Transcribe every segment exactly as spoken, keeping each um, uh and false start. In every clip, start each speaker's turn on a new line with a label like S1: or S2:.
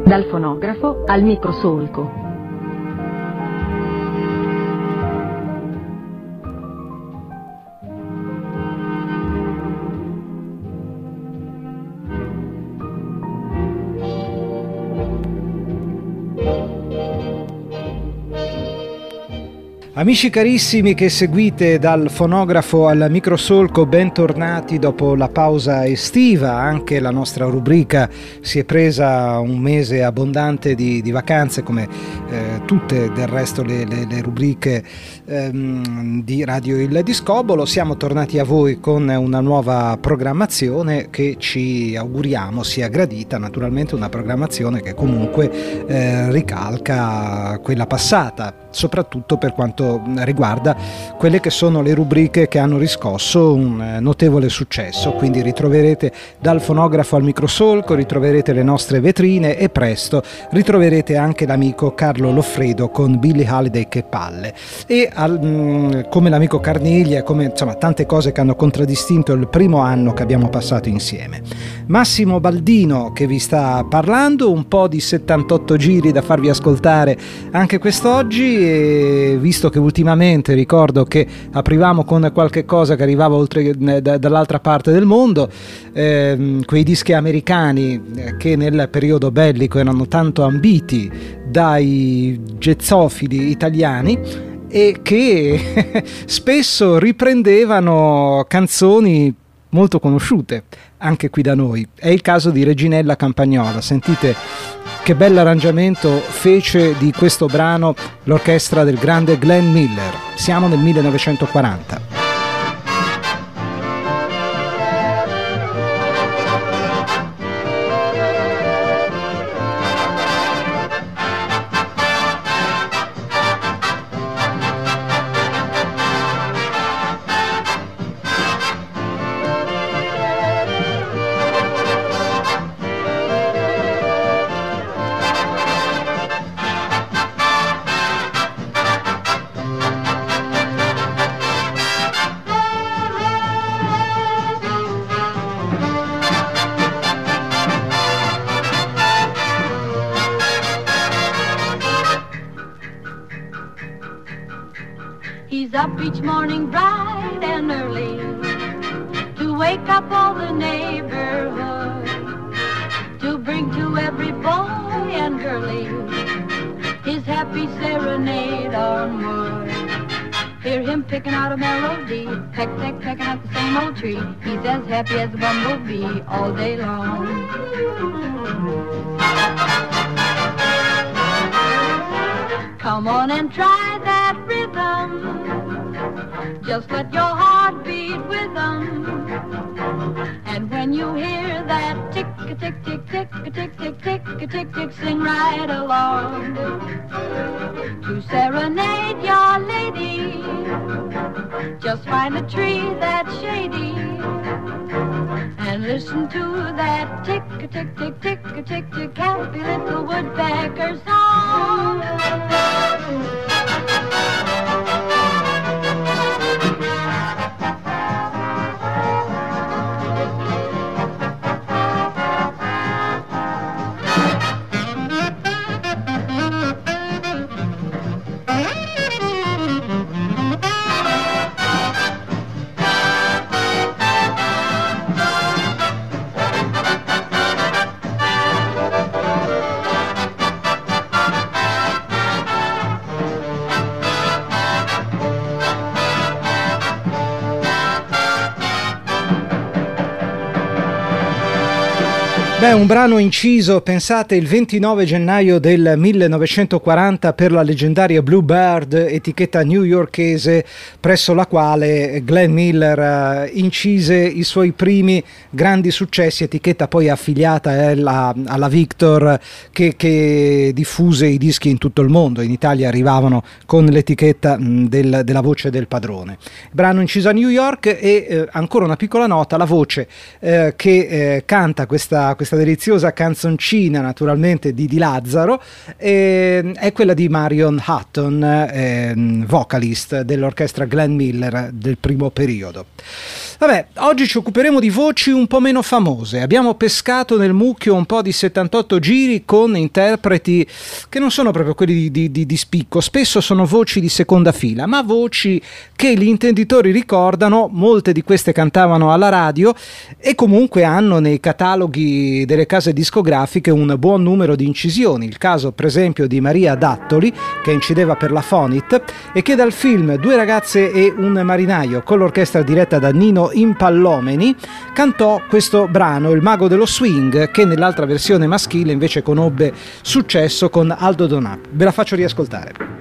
S1: Dal fonografo al microsolco.
S2: Amici carissimi che seguite dal fonografo al microsolco, bentornati dopo la pausa estiva. Anche la nostra rubrica si è presa un mese abbondante di, di vacanze, come eh, tutte del resto le, le, le rubriche ehm, di Radio Il Discobolo. Siamo tornati a voi con una nuova programmazione che ci auguriamo sia gradita, naturalmente una programmazione che comunque eh, ricalca quella passata, soprattutto per quanto riguarda quelle che sono le rubriche che hanno riscosso un notevole successo. Quindi ritroverete dal fonografo al microsolco, ritroverete le nostre vetrine e presto ritroverete anche l'amico Carlo Loffredo con Billie Holiday che palle, e al, come l'amico Carniglia, come insomma tante cose che hanno contraddistinto il primo anno che abbiamo passato insieme. Massimo Baldino che vi sta parlando, un po' di settantotto giri da farvi ascoltare anche quest'oggi, e visto che ultimamente ricordo che aprivamo con qualche cosa che arrivava oltre da, dall'altra parte del mondo, ehm, quei dischi americani eh, che nel periodo bellico erano tanto ambiti dai jazzofili italiani e che spesso riprendevano canzoni molto conosciute anche qui da noi. È il caso di Reginella Campagnola. Sentite che bell'arrangiamento fece di questo brano l'orchestra del grande Glenn Miller. Siamo nel millenovecentoquaranta.
S3: He's up each morning bright and early to wake up all the neighborhood, to bring to every boy and girlie his happy serenade on wood. Hear him picking out a melody, peck, peck, pecking at the same old tree. He's as happy as a bumblebee all day long. Come on and try that rhythm, just let your heart beat with them. And when you hear that tick a tick tick tick a tick tick tick a tick tick, sing right along to serenade your lady. Just find a tree that's shady and listen to that tick a tick tick tick a tick tick, happy little woodpecker song.
S2: Beh, un brano inciso, pensate, il ventinove gennaio del millenovecentoquaranta per la leggendaria Bluebird, etichetta newyorkese presso la quale Glenn Miller uh, incise i suoi primi grandi successi, etichetta poi affiliata alla, alla Victor che, che diffuse i dischi in tutto il mondo. In Italia arrivavano con l'etichetta mh, del, della Voce del Padrone. Brano inciso a New York e eh, ancora una piccola nota, la voce eh, che eh, canta questa, questa deliziosa canzoncina naturalmente di Di Lazzaro eh, è quella di Marion Hutton, eh, vocalist dell'orchestra Glenn Miller del primo periodo. Vabbè, oggi ci occuperemo di voci un po' meno famose. Abbiamo pescato nel mucchio un po' di settantotto giri con interpreti che non sono proprio quelli di, di, di, di spicco, spesso sono voci di seconda fila, ma voci che gli intenditori ricordano. Molte di queste cantavano alla radio e comunque hanno nei cataloghi delle case discografiche un buon numero di incisioni. Il caso per esempio di Maria Dattoli, che incideva per la Fonit e che dal film Due ragazze e un marinaio, con l'orchestra diretta da Nino Impallomeni, cantò questo brano, Il mago dello swing, che nell'altra versione maschile invece conobbe successo con Aldo Donà. Ve la faccio riascoltare.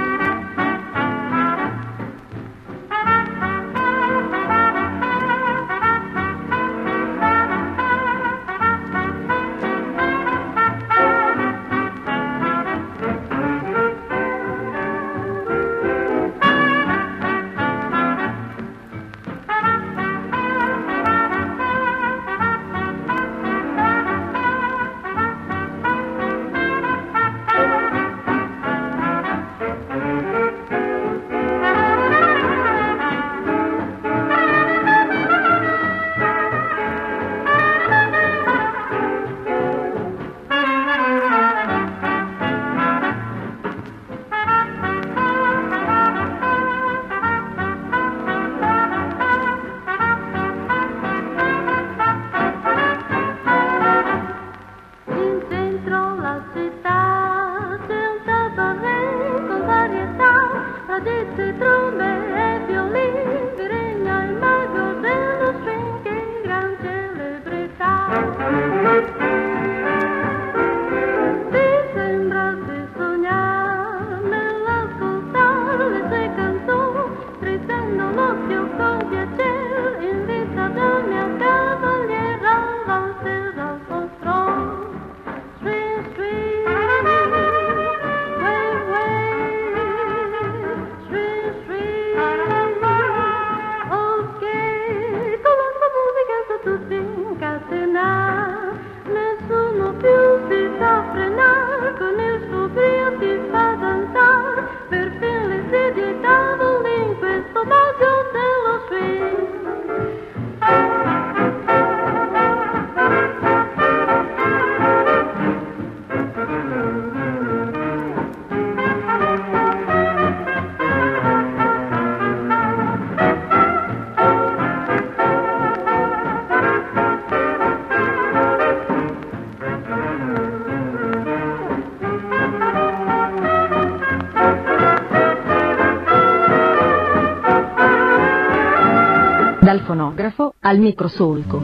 S1: Dal fonografo al microsolco.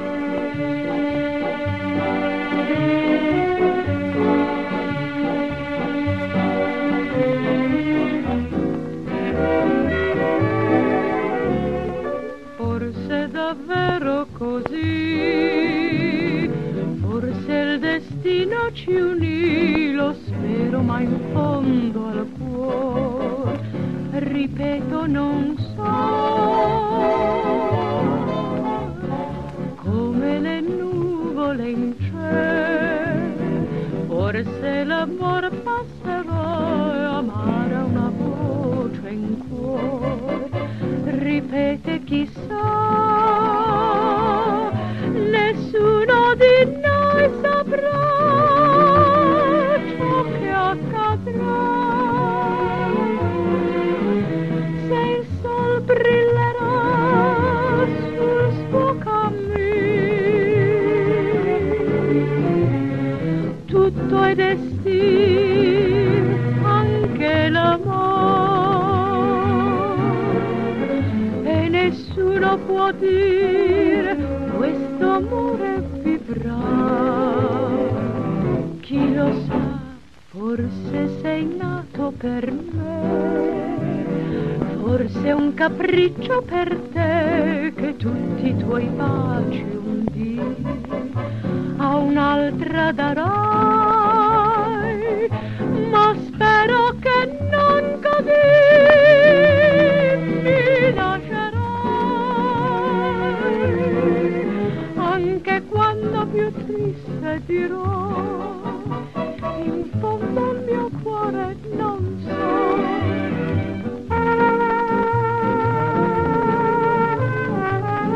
S4: Forse davvero così, forse il destino ci unì, lo spero, ma in fondo al cuore, ripeto, non so. Come le nuvole in cielo, forse l'amor passerà e amara una voce in cuore, ripete chissà, nessuno di noi saprà ciò che accadrà, se il sol brillerà sul suo cammino, tutto è destino, anche l'amore, e nessuno può dire questo amore vivrà. Chi lo sa, forse sei nato per me, forse è un capriccio per te che tutti i tuoi baci un dì a un'altra darai, ma spero che non così mi lascerai, anche quando più triste dirò, in fondo al mio cuore non so.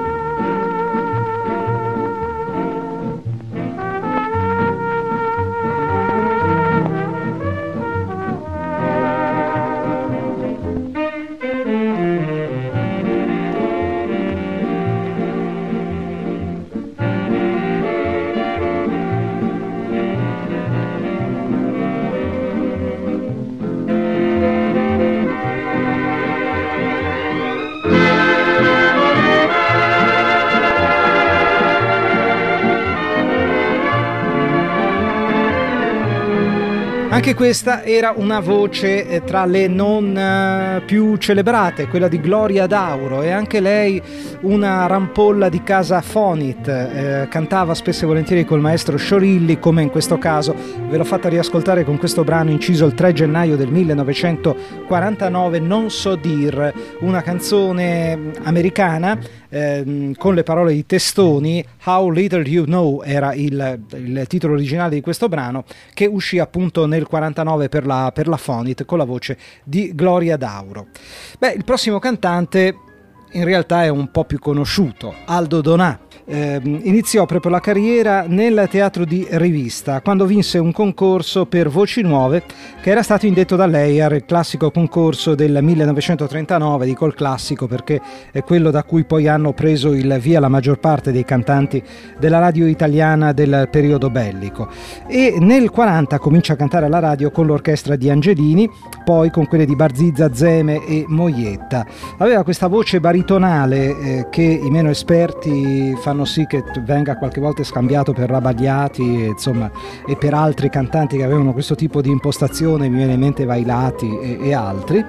S2: Anche questa era una voce eh, tra le non eh, più celebrate, quella di Gloria Dauro, e anche lei una rampolla di casa Fonit, eh, cantava spesso e volentieri col maestro Sciorilli, come in questo caso. Ve l'ho fatta riascoltare con questo brano inciso il tre gennaio del millenovecentoquarantanove, Non so dir, una canzone americana eh, con le parole di Testoni. How Little You Know era il, il titolo originale di questo brano, che uscì appunto nel quarantanove per la, per la Fonit con la voce di Gloria Dauro. Beh, il prossimo cantante in realtà è un po' più conosciuto, Aldo Donà. Eh, iniziò proprio la carriera nel teatro di rivista quando vinse un concorso per Voci Nuove che era stato indetto da lei, era il classico concorso del millenovecentotrentanove. Dico il classico perché è quello da cui poi hanno preso il via la maggior parte dei cantanti della radio italiana del periodo bellico, e nel quaranta comincia a cantare alla radio con l'orchestra di Angelini, poi con quelle di Barzizza, Zeme e Moietta. Aveva questa voce baritonale eh, che i meno esperti fanno sì che venga qualche volta scambiato per Rabagliati, e, insomma, e per altri cantanti che avevano questo tipo di impostazione, mi viene in mente Vailati e, e altri,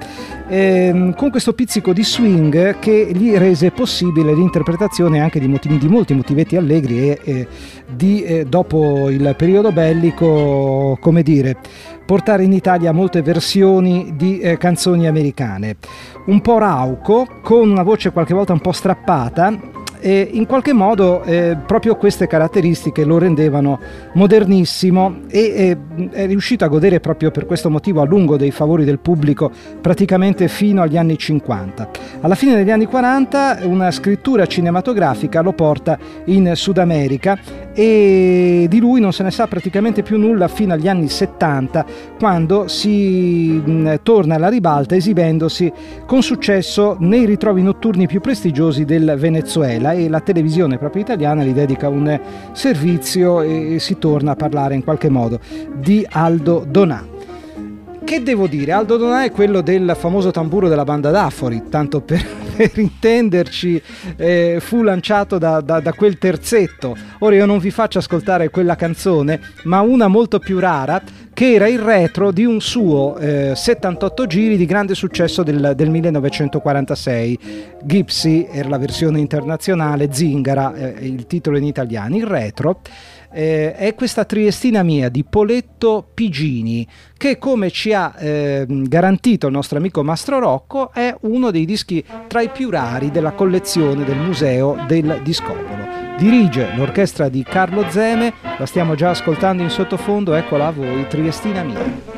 S2: e, con questo pizzico di swing che gli rese possibile l'interpretazione anche di, motivi, di molti motivetti allegri e, e di, eh, dopo il periodo bellico, come dire, portare in Italia molte versioni di eh, canzoni americane, un po' rauco, con una voce qualche volta un po' strappata. E in qualche modo eh, proprio queste caratteristiche lo rendevano modernissimo e eh, è riuscito a godere proprio per questo motivo a lungo dei favori del pubblico praticamente fino agli anni cinquanta. Alla fine degli anni quaranta una scrittura cinematografica lo porta in Sud America e di lui non se ne sa praticamente più nulla fino agli anni settanta, quando si mh, torna alla ribalta esibendosi con successo nei ritrovi notturni più prestigiosi del Venezuela, e la televisione proprio italiana gli dedica un servizio e si torna a parlare in qualche modo di Aldo Donà. Che devo dire? Aldo Donà è quello del famoso tamburo della banda d'Afori, tanto per, per intenderci, eh, fu lanciato da, da, da quel terzetto. Ora io non vi faccio ascoltare quella canzone, ma una molto più rara, che era il retro di un suo eh, settantotto giri di grande successo del, del millenovecentoquarantasei. Gypsy era la versione internazionale, Zingara eh, il titolo in italiano. Il retro eh, è questa Triestina mia di Poletto Pigini, che, come ci ha eh, garantito il nostro amico Mastro Rocco, è uno dei dischi tra i più rari della collezione del Museo del Discopolo. Dirige l'orchestra di Carlo Zeme, la stiamo già ascoltando in sottofondo, eccola a voi, Triestina mia.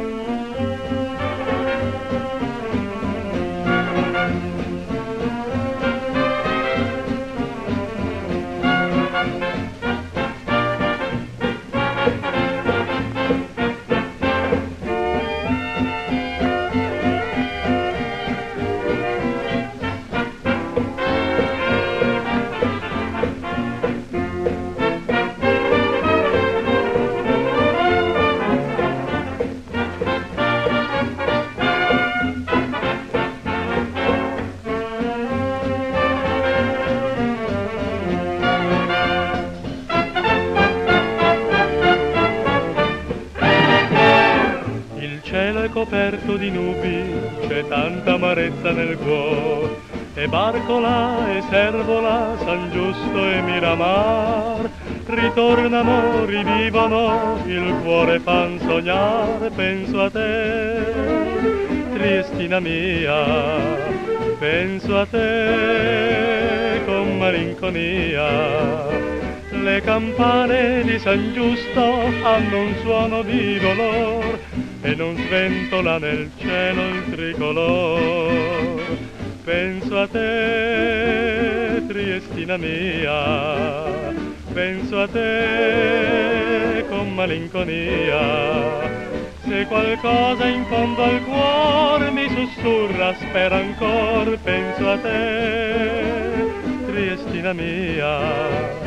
S5: Coperto di nubi, c'è tanta amarezza nel cuore, e Barcola e Servola, San Giusto e Miramar ritornano, rivivono, il cuore fan sognare. Penso a te, Triestina mia, penso a te con malinconia. Le campane di San Giusto hanno un suono di dolor e non sventola nel cielo il tricolor. Penso a te, Triestina mia, penso a te con malinconia. Se qualcosa in fondo al cuore mi sussurra, spera ancor. Penso a te, Triestina mia.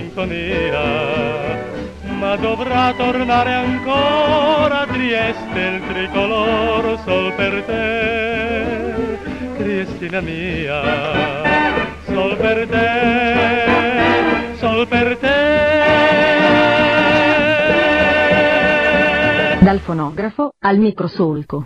S5: sinfonia, ma dovrà tornare ancora a Trieste il tricolor sol per te, Triestina mia, sol per te, sol per te.
S1: Dal fonografo al microsolco.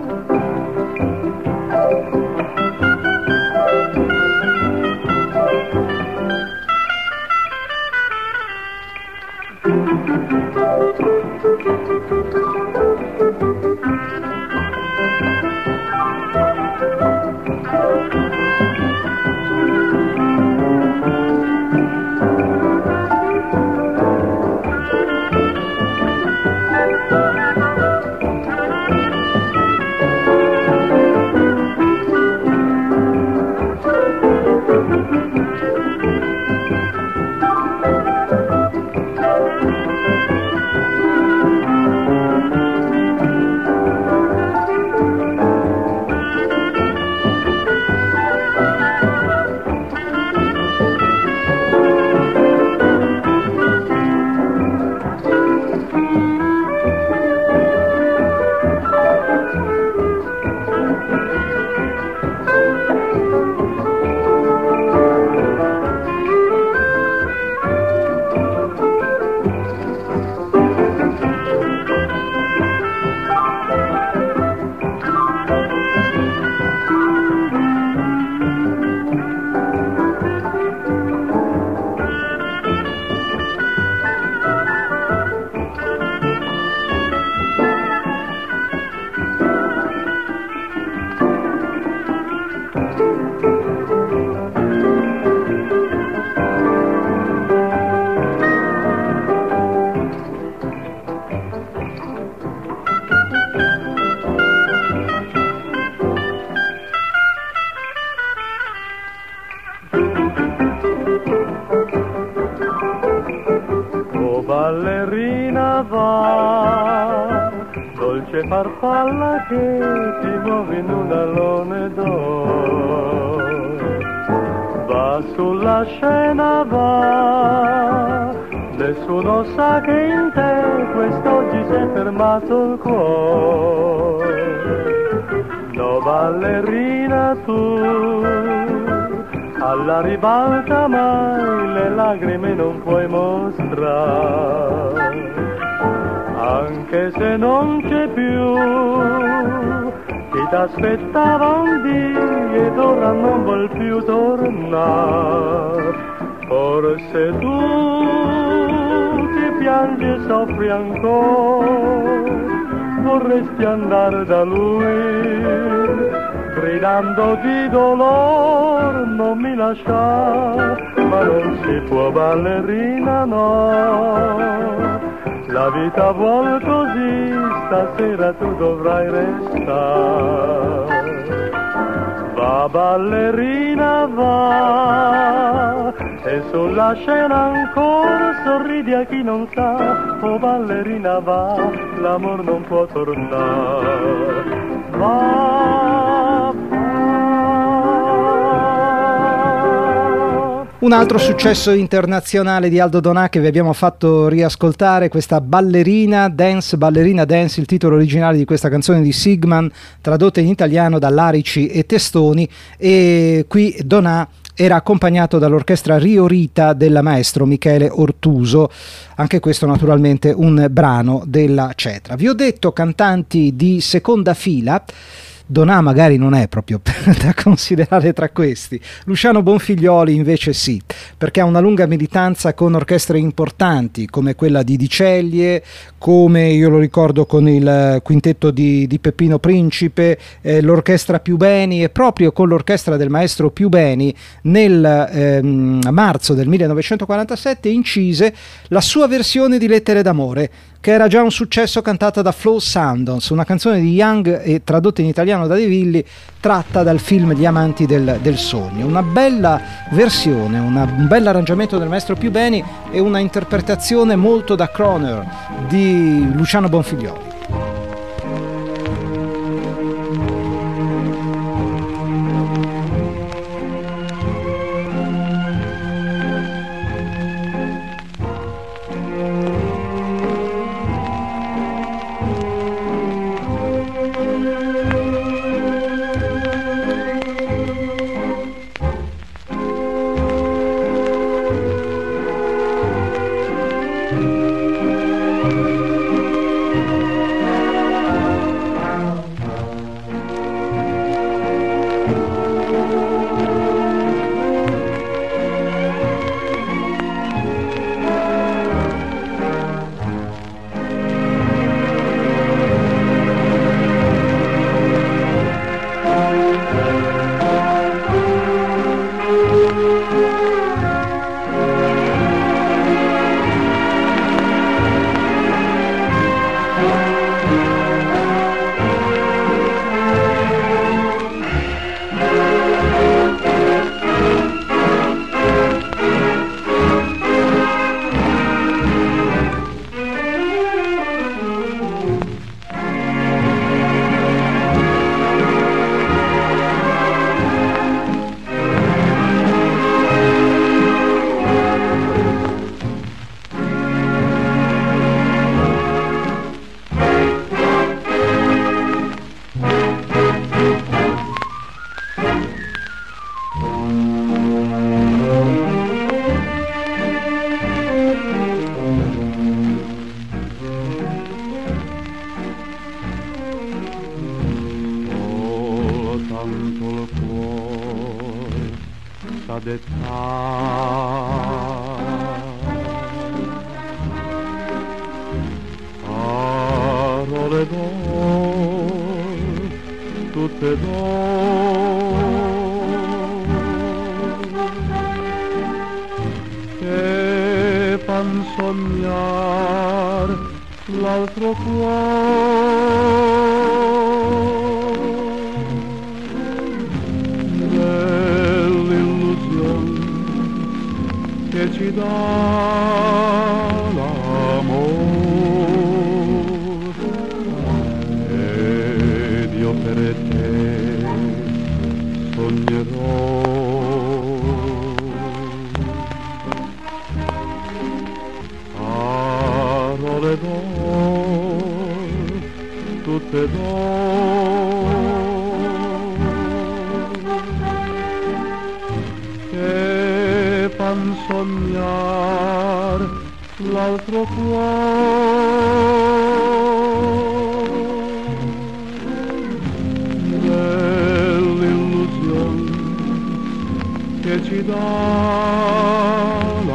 S5: Ballerina va, dolce farfalla che ti muove in un alone d'oro, va sulla scena va, nessuno sa che in te quest'oggi si è fermato il cuore. No ballerina tu, alla ribalta mai le lacrime non puoi mostrare, anche se non c'è più chi t'aspettava un dì ed ora non vuol più tornare. Forse tu ti piangi e soffri ancora, vorresti andare da lui gridando di dolore, non mi lascia, ma non si può ballerina no, la vita vuol così, stasera tu dovrai restare. Va ballerina va, e sulla scena ancora sorridi a chi non sa, oh ballerina va, l'amor non può tornare. Va,
S2: Un altro successo internazionale di Aldo Donà che vi abbiamo fatto riascoltare, questa Ballerina Dance, Ballerina Dance, il titolo originale di questa canzone di Sigman, tradotta in italiano da Larici e Testoni, e qui Donà era accompagnato dall'orchestra Rio Rita del maestro Michele Ortuso, anche questo naturalmente un brano della Cetra. Vi ho detto cantanti di seconda fila, Donà magari non è proprio da considerare tra questi. Luciano Bonfiglioli invece sì, perché ha una lunga militanza con orchestre importanti come quella di Di Ceglie, come io lo ricordo con il quintetto di, di Peppino Principe, eh, l'orchestra Più Beni, e proprio con l'orchestra del maestro Più Beni nel ehm, marzo del millenovecentoquarantasette incise la sua versione di Lettere d'amore, che era già un successo, cantata da Flo Sandons, una canzone di Young e tradotta in italiano da De Villi, tratta dal film Gli amanti del, del sogno. Una bella versione, una, un bel arrangiamento del maestro Più Beni e una interpretazione molto da Croner di Luciano Bonfiglioli.
S5: Parole d'or, tutte d'or, che fan sognar l'altro cuore. Che ci dà l'amor ed io per te sognerò. Parole d'or, tutte d'or, che fan sognar l'altro cuore, nell'illusione che ci dà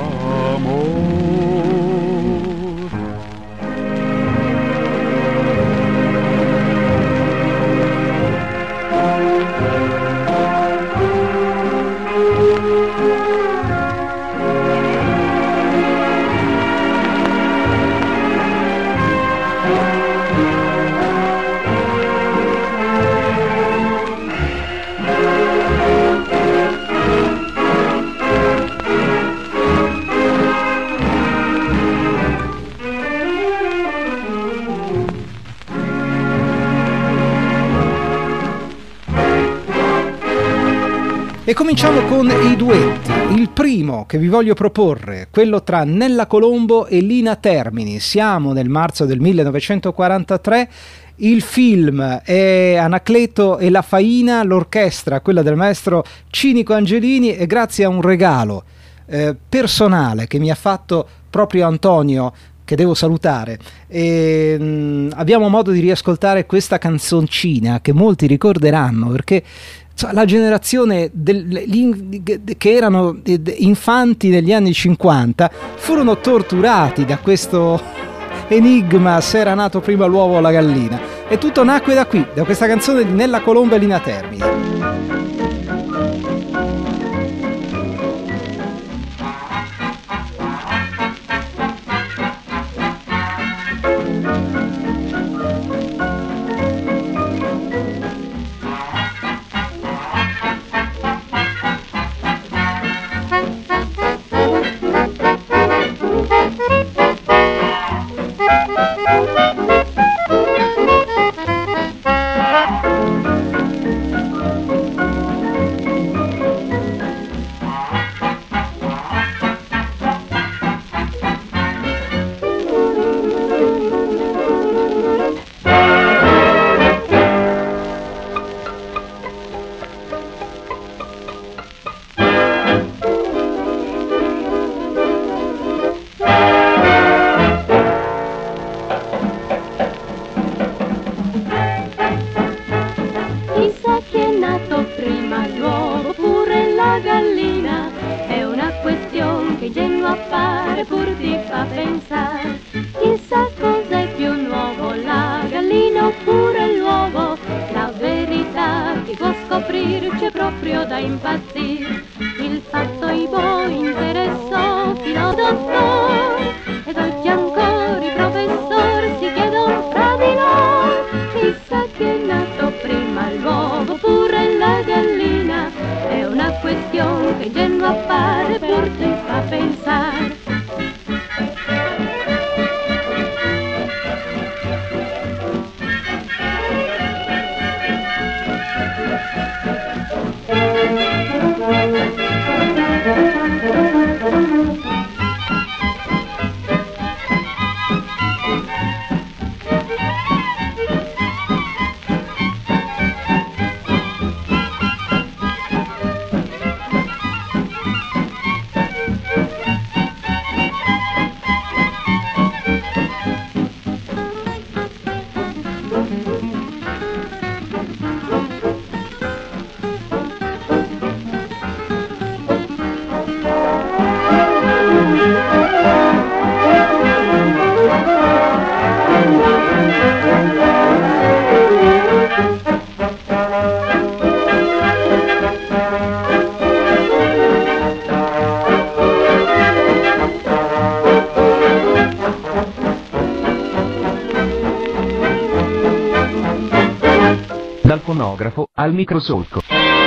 S2: E cominciamo con i duetti. Il primo che vi voglio proporre, quello tra Nella Colombo e Lina Termini. Siamo nel marzo del millenovecentoquarantatré. Il film è Anacleto e la Faina, l'orchestra, quella del maestro Cinico Angelini, e grazie a un regalo eh, personale che mi ha fatto proprio Antonio, che devo salutare, e, mh, abbiamo modo di riascoltare questa canzoncina che molti ricorderanno, perché la generazione del, che erano infanti negli anni cinquanta furono torturati da questo enigma: se era nato prima l'uovo o la gallina. E tutto nacque da qui, da questa canzone di Nella Colombo e Lina Termini.
S6: fonografo al microsolco.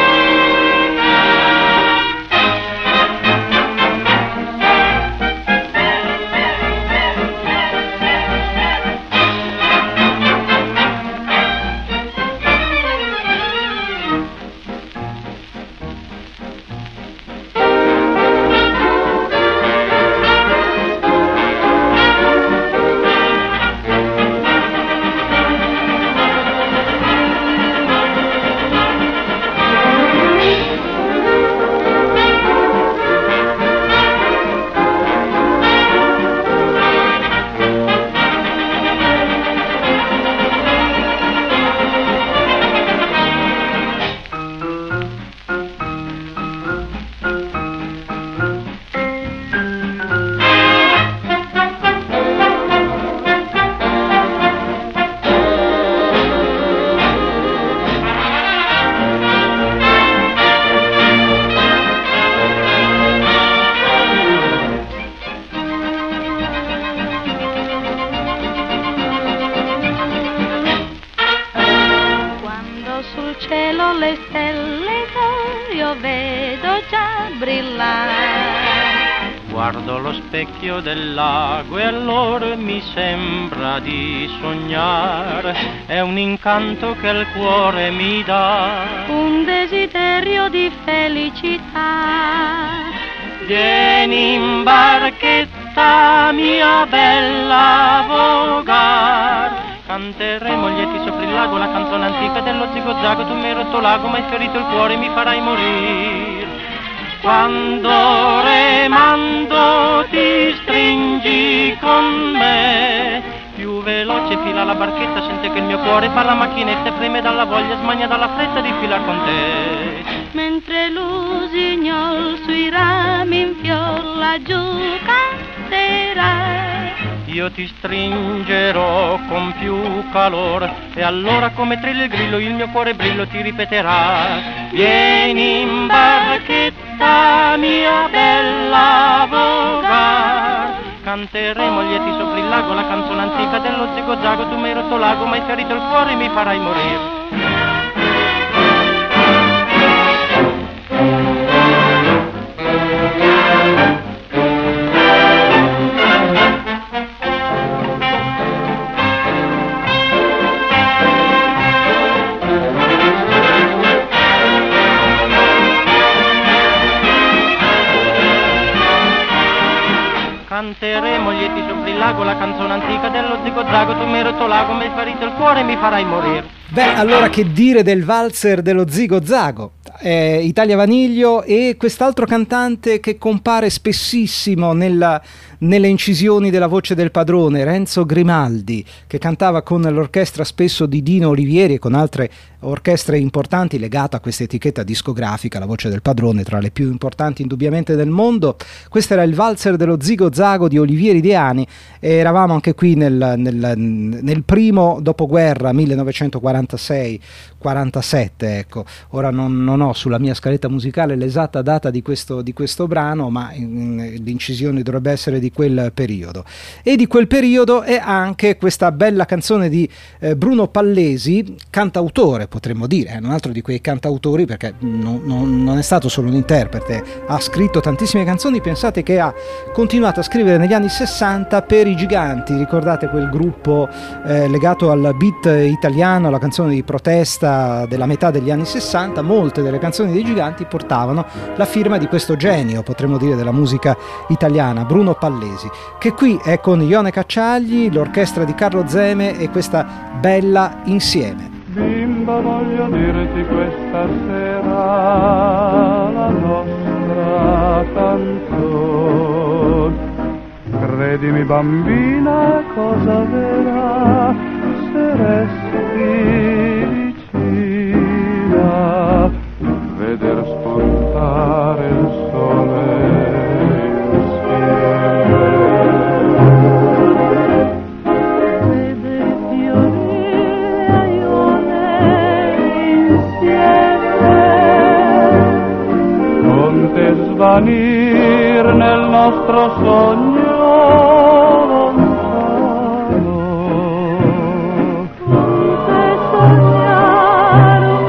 S7: Guardo lo specchio del lago e allora mi sembra di sognare, è un incanto che il cuore mi dà,
S4: un desiderio di felicità.
S7: Vieni in barchetta mia bella vogar, canteremo lieti sopra il lago la canzone antica dello zigo zago, tu mi hai rotto l'ago ma hai ferito il cuore e mi farai morire. Quando remando ti stringi con me, più veloce fila la barchetta, sente che il mio cuore fa la macchinetta e preme dalla voglia, smania dalla fretta di filar con te.
S4: Mentre l'usignol sui rami in fior laggiù canterà,
S7: io ti stringerò con più calore e allora come trilla il grillo il mio cuore brillo ti ripeterà. Vieni in barchetta mia bella vogar, canteremo lieti sopra il lago la canzone antica dello zigo zago, tu mi hai rotto l'ago ma hai ferito il cuore e mi farai morire. Canteremo lieti sopra il lago la canzone antica dello zigo zago, tu mi hai rotto l'ago, mi hai ferito il cuore e mi farai morire.
S2: Beh, allora che dire del valzer dello zigo zago? Eh, Italia Vaniglio e quest'altro cantante che compare spessissimo nella, nelle incisioni della Voce del Padrone, Renzo Grimaldi, che cantava con l'orchestra spesso di Dino Olivieri e con altre orchestre importanti legata a questa etichetta discografica, la Voce del Padrone, tra le più importanti indubbiamente del mondo. Questo era il valzer dello zigo zago di Olivieri Diani e eravamo anche qui nel, nel, nel primo dopoguerra millenovecentoquarantasei quarantasette, ecco. Ora non, non ho sulla mia scaletta musicale l'esatta data di questo, di questo brano, ma in, l'incisione dovrebbe essere di quel periodo. E di quel periodo è anche questa bella canzone di eh, Bruno Pallesi, cantautore potremmo dire, eh, un altro di quei cantautori, perché non, non, non è stato solo un interprete, ha scritto tantissime canzoni. Pensate che ha continuato a scrivere negli anni sessanta per i Giganti, ricordate quel gruppo eh, legato al beat italiano, alla canzone di protesta della metà degli anni sessanta. Molte delle canzoni dei Giganti portavano la firma di questo genio, potremmo dire, della musica italiana, Bruno Pallesi, che qui è con Ione Cacciagli, l'orchestra di Carlo Zeme e questa bella Insieme.
S5: Bimba, voglio dirti questa sera la nostra canzone. Credimi bambina, cosa vera, se resti vicina, veder spuntare il sole insieme.
S4: veder fiorire a Ione insieme,
S5: con te svanir nel nostro sogno lontano,
S4: e sognare un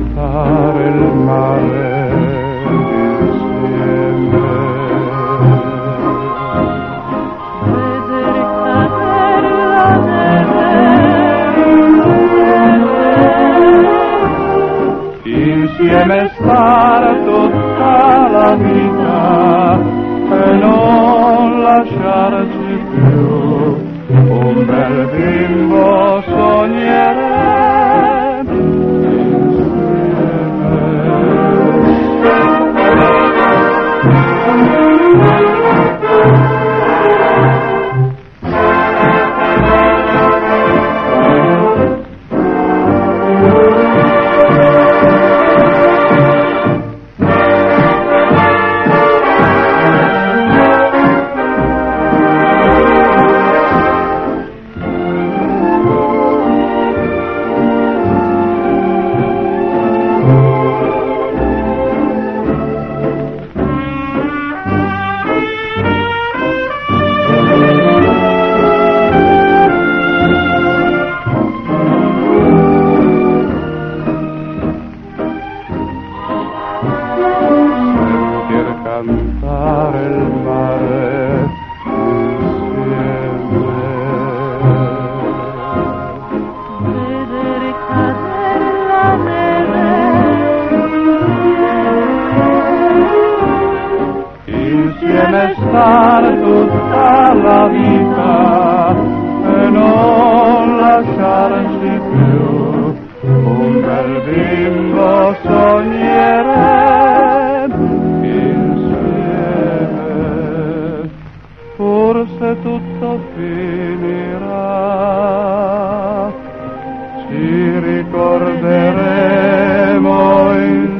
S5: cantare il mare insieme.
S4: Vedere cadere la neve
S5: insieme stare tutta la vita e non lasciarci più, un bel bimbo sogneremo cantare il mare insieme.
S4: vedere cadere la neve
S5: Insieme stare tutta la vita e non lasciarci più, un bel bimbo sogneremo insieme. Forse tutto finirà, ci ricorderemo insieme.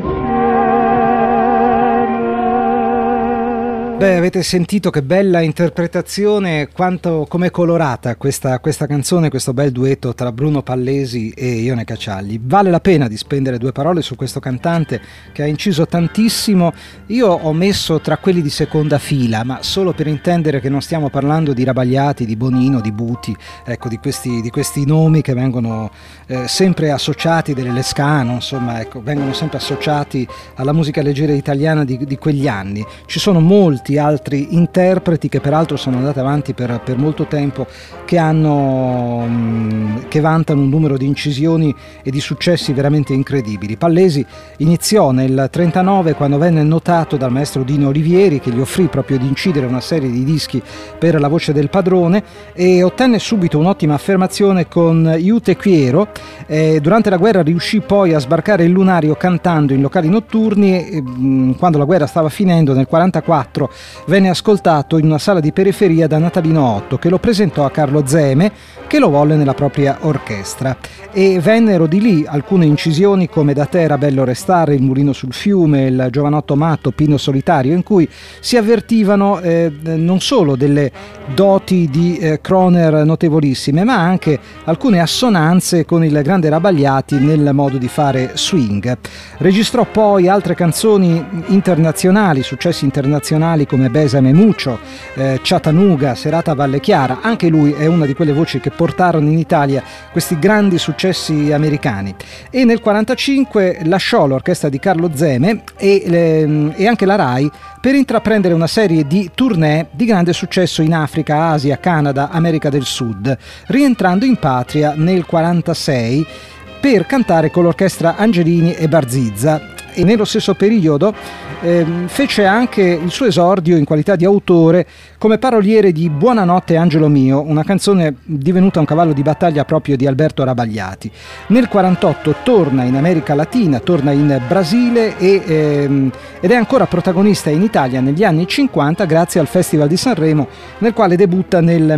S2: Beh, avete sentito che bella interpretazione, quanto com'è colorata questa, questa canzone, questo bel duetto tra Bruno Pallesi e Ione Cacciagli. Vale la pena di spendere due parole su questo cantante che ha inciso tantissimo. Io ho messo tra quelli di seconda fila, ma solo per intendere che non stiamo parlando di Rabagliati, di Bonino, di Buti, ecco, di questi, di questi nomi che vengono eh, sempre associati, delle Lescano, insomma, ecco, vengono sempre associati alla musica leggera italiana di, di quegli anni. Ci sono molti altri interpreti che peraltro sono andati avanti per, per molto tempo, che hanno mh, che vantano un numero di incisioni e di successi veramente incredibili. Pallesi iniziò nel trentanove quando venne notato dal maestro Dino Olivieri, che gli offrì proprio di incidere una serie di dischi per La voce del padrone, e ottenne subito un'ottima affermazione con Io te quiero. Eh, durante la guerra riuscì poi a sbarcare il lunario cantando in locali notturni e, mh, quando la guerra stava finendo nel quarantaquattro venne ascoltato in una sala di periferia da Natalino Otto, che lo presentò a Carlo Zeme, che lo volle nella propria orchestra, e vennero di lì alcune incisioni come Da te era bello restare, Il mulino sul fiume, Il giovanotto matto, Pino solitario, in cui si avvertivano eh, non solo delle doti di eh, Croner notevolissime, ma anche alcune assonanze con il grande Rabagliati nel modo di fare swing. Registrò poi altre canzoni internazionali, successi internazionali come Besame Mucho, eh, Chattanooga, Serata Valle Chiara. Anche lui è una di quelle voci che portarono in Italia questi grandi successi americani. E nel quarantacinque lasciò l'orchestra di Carlo Zeme e, le, e anche la RAI per intraprendere una serie di tournée di grande successo in Africa, Asia, Canada, America del Sud, rientrando in patria nel quarantasei per cantare con l'orchestra Angelini e Barzizza. E nello stesso periodo eh, fece anche il suo esordio in qualità di autore come paroliere di Buonanotte Angelo mio, una canzone divenuta un cavallo di battaglia proprio di Alberto Rabagliati. Nel quarantotto torna in America Latina, torna in Brasile e, ehm, ed è ancora protagonista in Italia negli anni cinquanta grazie al Festival di Sanremo, nel quale debutta nel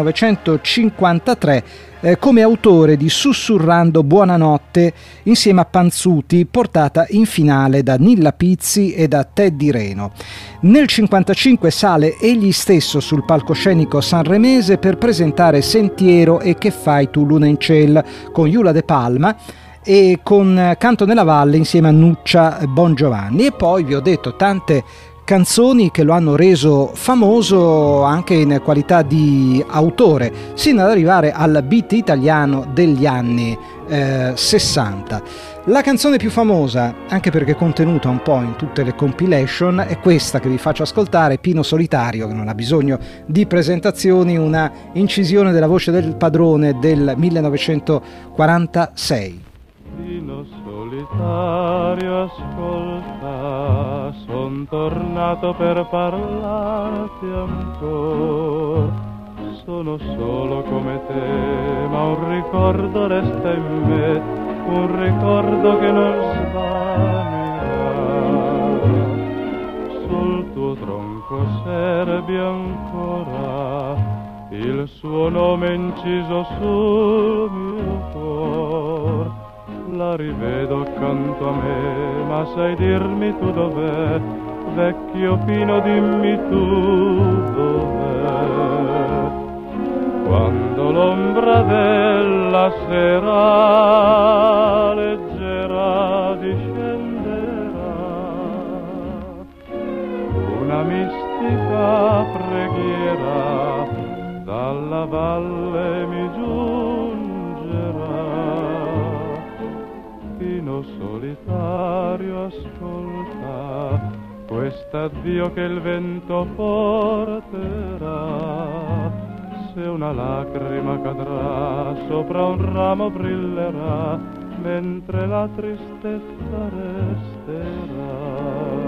S2: millenovecentocinquantatré eh, come autore di Sussurrando Buonanotte insieme a Panzuti, portata in finale da Nilla Pizzi e da Teddy Reno. Nel cinquantacinque sale egli stesso sul palcoscenico sanremese per presentare Sentiero e Che fai tu luna in ciel con Iula De Palma e con Canto nella Valle insieme a Nuccia Bongiovanni. E poi vi ho detto tante canzoni che lo hanno reso famoso anche in qualità di autore, sino ad arrivare al beat italiano degli anni eh, sessanta. La canzone più famosa, anche perché contenuta un po' in tutte le compilation, è questa che vi faccio ascoltare, Pino Solitario, che non ha bisogno di presentazioni, una incisione della voce del padrone del millenovecentoquarantasei.
S5: Pino Solitario, ascolta, son tornato per parlarti ancora. Sono solo come te, ma un ricordo resta in me, un ricordo che non svanirà. Sul tuo tronco serbi ancora il suo nome inciso sul mio cuore. La rivedo accanto a me, ma sai dirmi tu dov'è? Vecchio Pino, dimmi tu dov'è? Quando l'ombra della sera leggera discenderà, una mistica preghiera dalla valle mi giungerà. Pino Solitario, ascolta quest'addio che il vento porterà. Se una lacrima cadrà, sopra un ramo brillerà, mentre la tristezza resterà.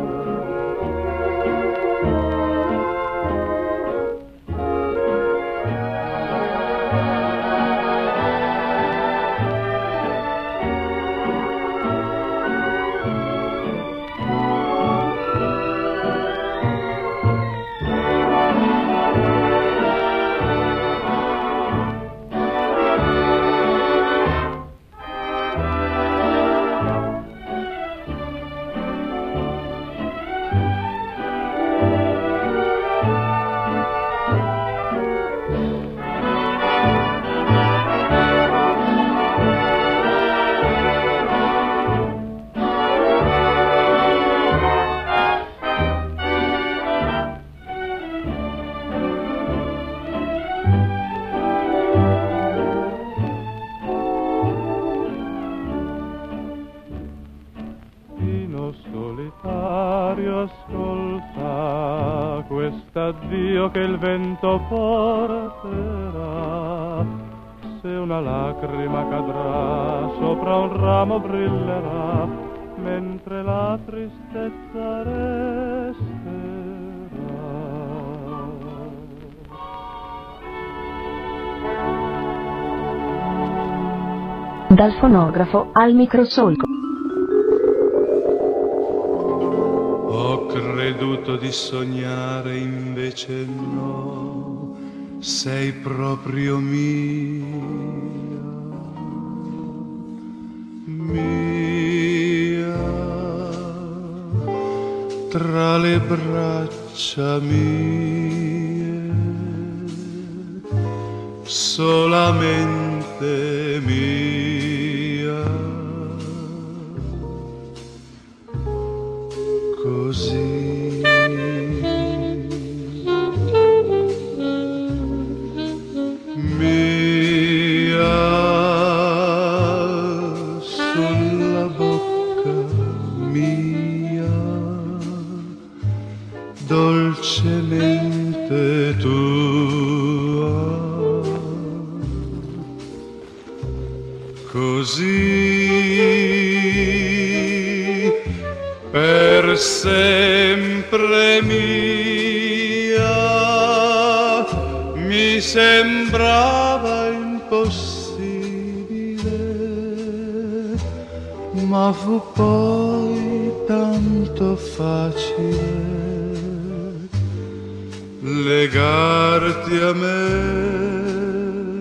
S5: Addio che il vento porterà, se una lacrima cadrà, sopra un ramo brillerà, mentre la tristezza resterà.
S1: Dal fonografo al microsolco.
S8: Ho creduto di sognare, invece no, sei proprio mia, mia, tra le braccia mie, solamente mia, così. Dolcemente tua, così per sempre mia, mi sembrava impossibile, ma fu poi tanto facile legarti a me,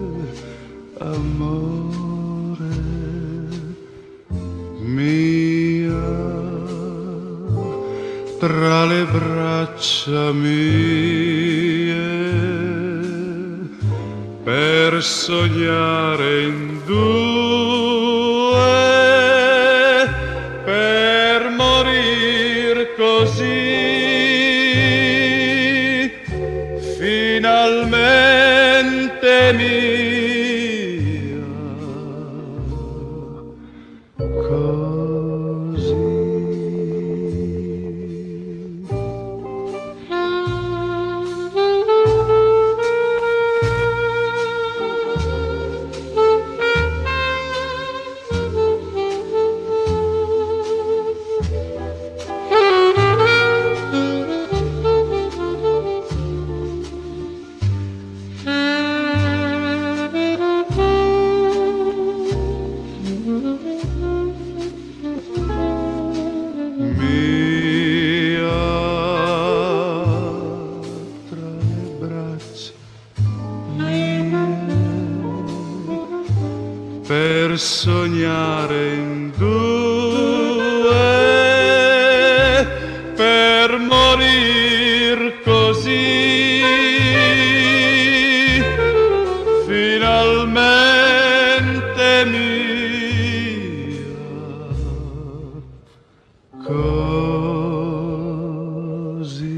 S8: amore mio, tra le braccia mie, per sognare in due, per morir così. Finalmente mia, sognare in due, per morir così, finalmente mia, così.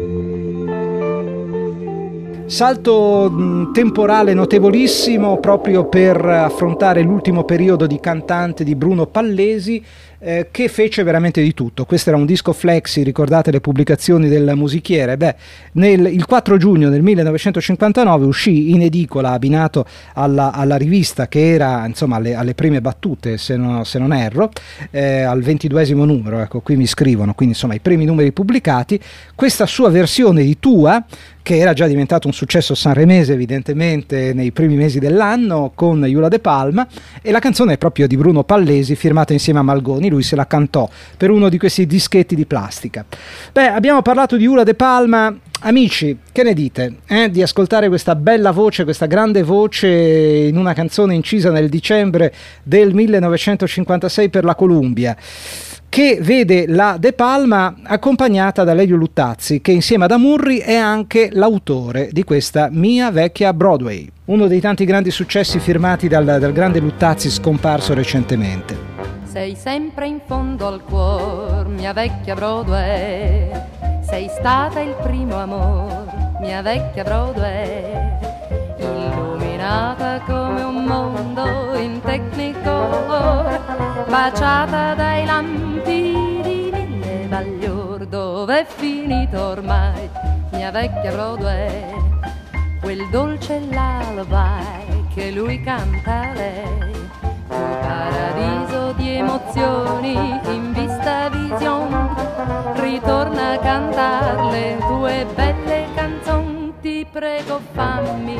S2: Salto mh, temporale notevolissimo proprio per affrontare l'ultimo periodo di cantante di Bruno Pallesi, eh, che fece veramente di tutto. Questo era un disco flexi, ricordate le pubblicazioni del Musichiere? Beh, nel, il quattro giugno del millenovecentocinquantanove uscì in edicola, abbinato alla, alla rivista che era insomma alle, alle prime battute, se non, se non erro, eh, al ventiduesimo numero, ecco qui mi scrivono, quindi insomma i primi numeri pubblicati, questa sua versione di Tua, che era già diventato un successo sanremese evidentemente nei primi mesi dell'anno con Iula De Palma, e la canzone è proprio di Bruno Pallesi, firmata insieme a Malgoni, lui se la cantò per uno di questi dischetti di plastica. Beh, abbiamo parlato di Iula De Palma, amici, che ne dite eh, di ascoltare questa bella voce, questa grande voce in una canzone incisa nel dicembre del millenovecentocinquantasei per la Columbia, che vede la De Palma accompagnata da Lelio Luttazzi, che insieme ad Amurri è anche l'autore di questa Mia vecchia Broadway, uno dei tanti grandi successi firmati dal, dal grande Luttazzi scomparso recentemente.
S9: Sei sempre in fondo al cuor, mia vecchia Broadway, sei stata il primo amor, mia vecchia Broadway, illuminata come un mondo in Technicolor, baciata dai lampi di mille baglior. Dove è finito ormai, mia vecchia Broadway, quel dolce lullaby che lui canta a lei, un paradiso di emozioni in vista vision, ritorna a cantare le tue belle canzoni. Ti prego fammi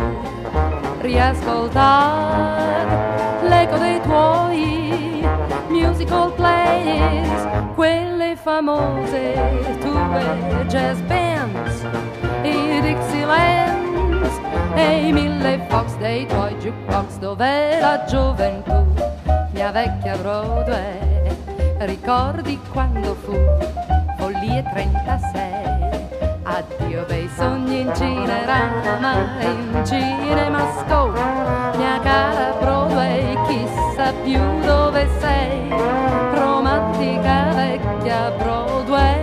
S9: riascoltare l'eco dei tuoi musical plays, quelle famose tue jazz bands, i Dixielands e i mille fox dei tuoi jukebox. Dov'è la gioventù, mia vecchia Broadway? Ricordi quando fu Follie trentasei? Addio bei sogni in Cinerama, in Cinemascope, mia cara Broadway, chissà più dove sei, romantica vecchia Broadway.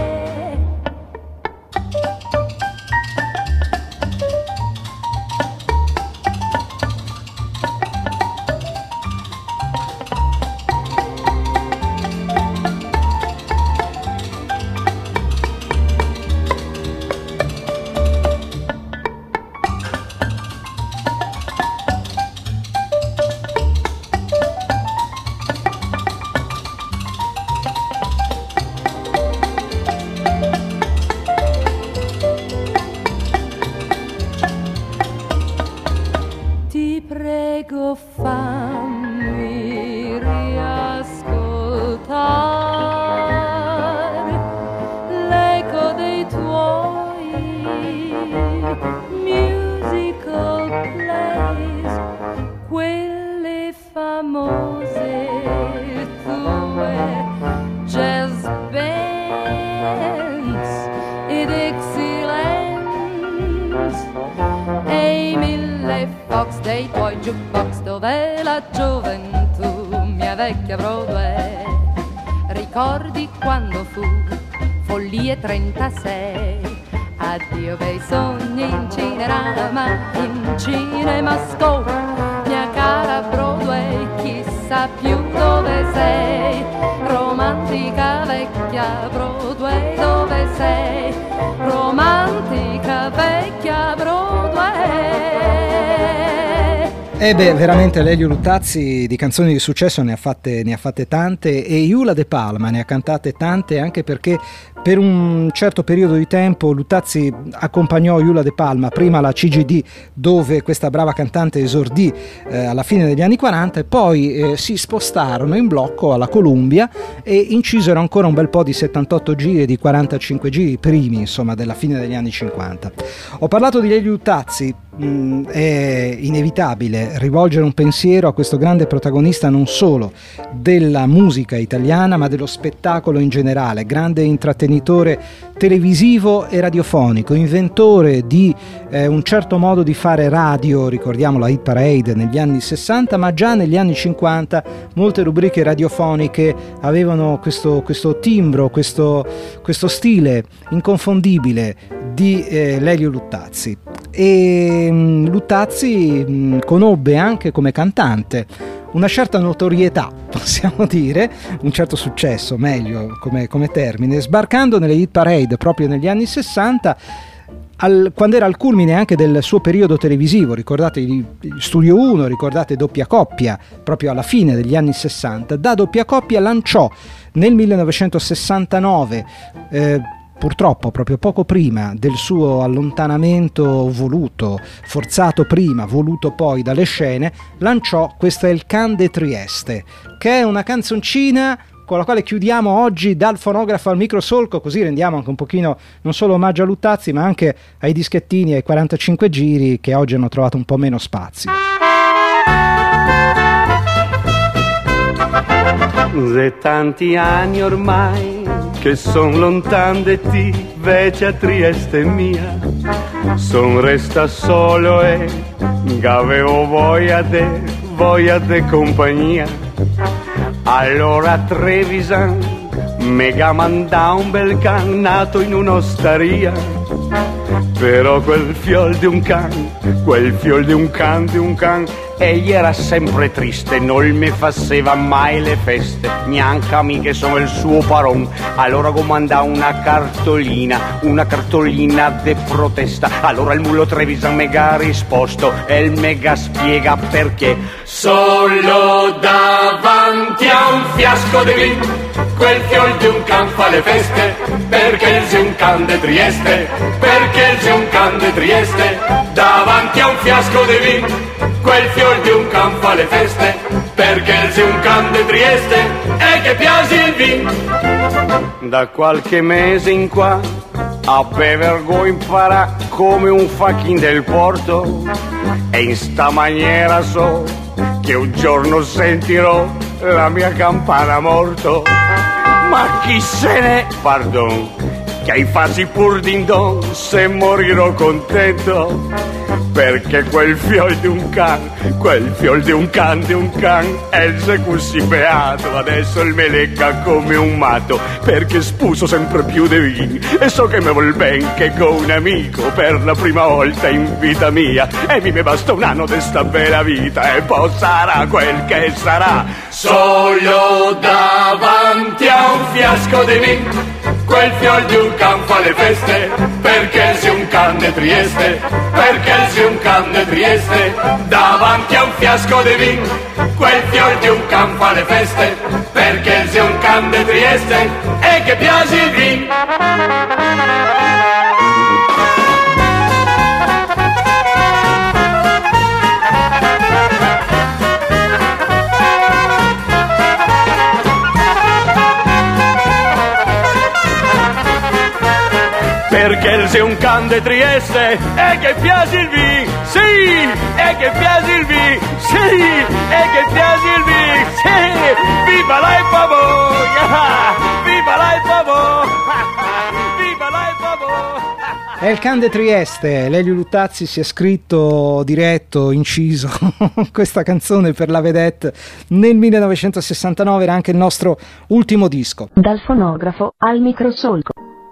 S9: Ricordi quando fu Follie trentasei? Addio bei sogni in Cinerama, in Cinemascope, mia cara Broadway, chissà più dove sei, romantica vecchia Broadway, dove sei, romantica vecchia Broadway.
S2: Eh beh, veramente Lelio Luttazzi di canzoni di successo ne ha fatte, ne ha fatte tante, e Iula De Palma ne ha cantate tante, anche perché per un certo periodo di tempo Luttazzi accompagnò Iula De Palma prima alla C G D, dove questa brava cantante esordì eh, alla fine degli anni quaranta, e poi eh, si spostarono in blocco alla Columbia e incisero ancora un bel po' di settantotto giri e di quarantacinque giri primi, insomma, della fine degli anni cinquanta. Ho parlato di Lelio Luttazzi mh, è inevitabile rivolgere un pensiero a questo grande protagonista non solo della musica italiana ma dello spettacolo in generale, grande intrattenitore televisivo e radiofonico, inventore di eh, un certo modo di fare radio. Ricordiamo la Hit Parade negli anni sessanta, ma già negli anni cinquanta molte rubriche radiofoniche avevano questo, questo timbro, questo, questo stile inconfondibile di eh, Lelio Luttazzi. E mh, Luttazzi mh, conobbe anche come cantante una certa notorietà, possiamo dire, un certo successo, meglio come, come termine, sbarcando nelle Hit Parade proprio negli anni sessanta, al, quando era al culmine anche del suo periodo televisivo. Ricordate il Studio uno, ricordate Doppia Coppia, proprio alla fine degli anni sessanta. Da Doppia Coppia lanciò nel millenovecentosessantanove, eh, purtroppo proprio poco prima del suo allontanamento voluto, forzato prima, voluto poi dalle scene, lanciò Questo è il Can de Trieste, che è una canzoncina con la quale chiudiamo oggi Dal fonografo al microsolco, così rendiamo anche un pochino non solo omaggio a Luttazzi ma anche ai dischettini e ai quarantacinque giri che oggi hanno trovato un po' meno spazio.
S8: Se tanti anni ormai che son lontan de ti, invece a Trieste mia, son resta solo e avevo voglia de, voglia de compagnia. Allora Trevisan mega manda un bel can nato in un'osteria, però quel fiol di un can, quel fiol di un can, di un can, egli era sempre triste, non mi faceva mai le feste, neanche a me che sono il suo paron. Allora comanda una cartolina, una cartolina de protesta. Allora il mulo Trevisan mega ha risposto e il mega spiega perché. Solo davanti a un fiasco di vin, quel fiol di un can fa le feste, perché c'è un can de Trieste, perché c'è un can de Trieste. Davanti a un fiasco di vin, quel fiol di un can fa le feste, perché c'è un can de Trieste e che piace il vin. Da qualche mese in qua a bevergo impara come un fachin del porto, e in sta maniera so che un giorno sentirò la mia campana morto. Ma chi se ne, pardon, che ai fasi pur din don, se morirò contento, perché quel fiol di un can, quel fiol di un can, di un can, è così beato, adesso il me lecca come un matto, perché spuso sempre più di vin, e so che me vuol ben che con un amico per la prima volta in vita mia, e mi me basta un anno di sta bella vita, e poi sarà quel che sarà. Solo davanti a un fiasco di vin, quel fiol di un can fa le feste, perché sei un can de Trieste, perché sei un can de Trieste. Davanti a un fiasco di vin, quel fiol di un can fa le feste, perché sei un can de Trieste e che piace il vin. Perché sei un can de Trieste e che piace il vin, sì, e che piace il vin, sì, e che piace il vin, sì, viva la pavo, viva la pavo, viva la pavo.
S2: È il Can de Trieste. Lelio Luttazzi si è scritto, diretto, inciso questa canzone per la vedette nel millenovecentosessantanove, era anche il nostro ultimo disco.
S1: Dal fonografo al microsolco.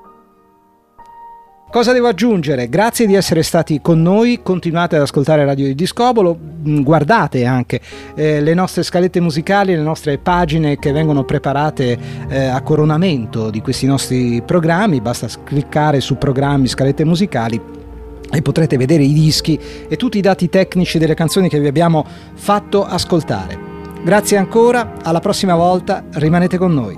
S2: Cosa devo aggiungere? Grazie di essere stati con noi, continuate ad ascoltare Radio di Discobolo, guardate anche eh, le nostre scalette musicali, le nostre pagine che vengono preparate eh, a coronamento di questi nostri programmi, basta cliccare su programmi, scalette musicali e potrete vedere i dischi e tutti i dati tecnici delle canzoni che vi abbiamo fatto ascoltare. Grazie ancora, alla prossima volta, rimanete con noi.